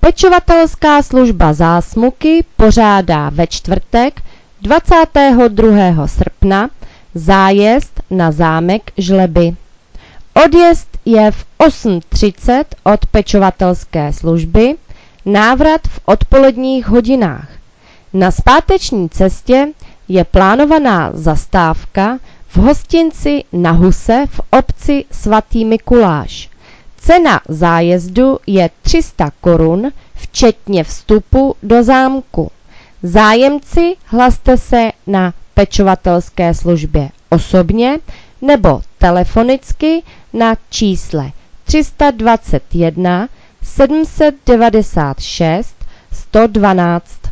Pečovatelská služba Zásmuky pořádá ve čtvrtek 22. srpna zájezd na zámek Žleby. Odjezd je v 8:30 od pečovatelské služby, návrat v odpoledních hodinách. Na zpáteční cestě je plánovaná zastávka v hostinci Na Huse v obci Svatý Mikuláš. Cena zájezdu je 300 korun, včetně vstupu do zámku. Zájemci hlaste se na pečovatelské službě osobně nebo telefonicky na čísle 321 796 112